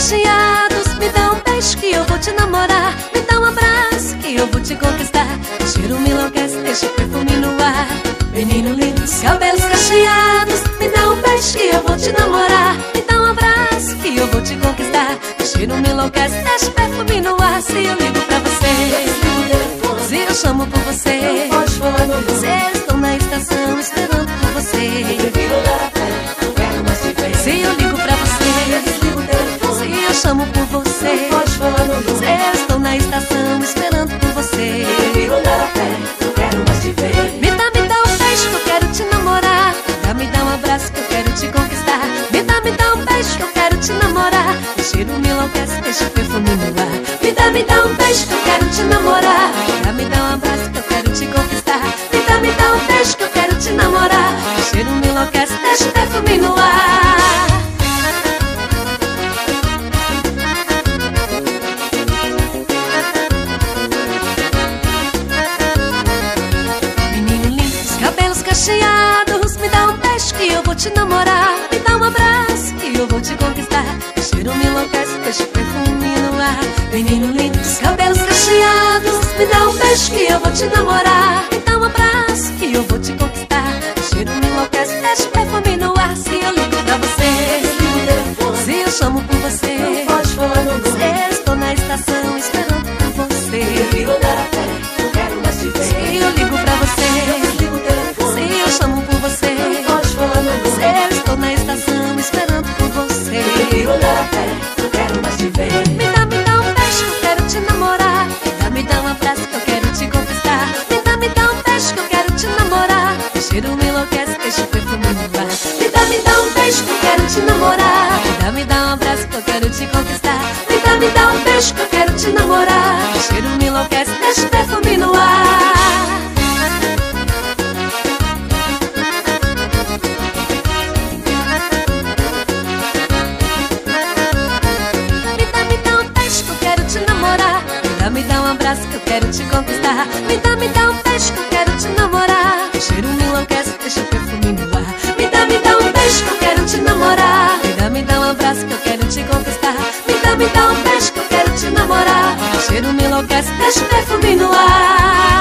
cacheados, me dá um beijo que eu vou te namorar. Me dá um abraço que eu vou te conquistar. O cheiro me enlouquece, deixa o perfume no ar. Menino lindo, cabelos cacheados, me dá um beijo que eu vou te namorar. Me dá um abraço que eu vou te conquistar. O cheiro me enlouquece, deixa o perfume no ar. Se eu ligo pra você, se eu chamo por você, se estou na estação esperando por você. Se eu ligo pra você, se eu chamo por você, se estou na estação esperando por você. Me dá um beijo que eu quero te namorar. Me dá um abraço que eu quero te conquistar. Me dá um beijo que eu quero te namorar. O cheiro me enlouquece, deixa o perfume no ar. Me dá um beijo que eu quero te namorar. Me dá um abraço que eu quero te conquistar. Me dá um beijo que eu quero te namorar. O cheiro me enlouquece, deixa o perfume no ar. Menino lindo, os cabelos cacheados, me dá um beijo que eu vou te namorar. Me dá um abraço que eu vou te conquistar. O cheiro me enlouquece, deixa o perfume no ar. Menino lindo, os cabelos cacheados, me dá um beijo que eu vou te namorar. Me dá um abraço que eu vou te conquistar. O cheiro me enlouquece, deixa o perfume no ar. Se eu ligo pra você, se eu chamo por você, se estou na estação esperando por você. Se eu ligo pra você, se eu chamo por você, se estou na estação esperando por você. Me dá um beijo que eu quero te namorar. Me dá um abraço que eu quero te conquistar. Me dá um beijo que eu quero te namorar. O cheiro me enlouquece, deixa o perfume no ar. Me dá um beijo que eu quero te namorar. Me dá um abraço que eu quero te conquistar. Me dá um beijo que eu quero te namorar. O cheiro me enlouquece, deixa o perfume no ar. Me dá um beijo que eu quero te namorar. Me dá um abraço que eu quero te conquistar. Me dá um beijo que eu quero te namorar. O cheiro me enlouquece, deixa o perfume no ar. Me dá um beijo que eu quero te namorar. Me dá um abraço que eu quero te conquistar. Me dá um beijo que eu quero te namorar. O cheiro me enlouquece, deixa o perfume no ar.